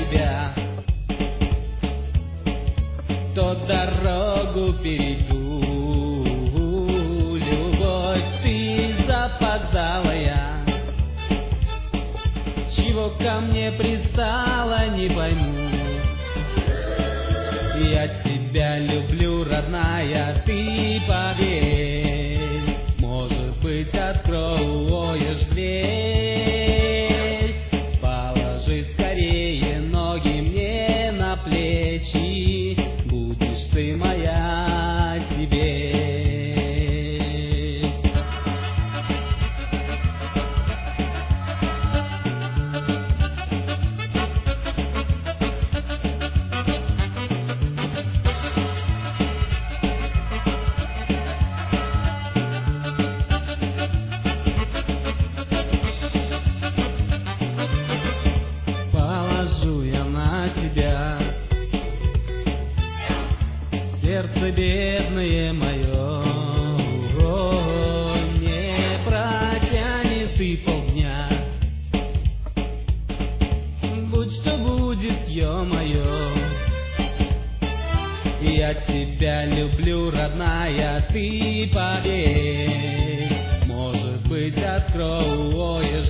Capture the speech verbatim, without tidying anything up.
тебя, то дорогу перейду. Любовь, ты запоздалая, чего ко мне пристала, не пойму. Я тебя люблю, родная, ты поверь. Может быть, откроешь дверь. Положи скорее ноги мне на плечи, будешь ты моя теперь. Сердце бедное мое, о, не протянет ты полдня. Будь что будет, ё-моё. Я тебя люблю, родная, ты поверь. Может быть, откроешь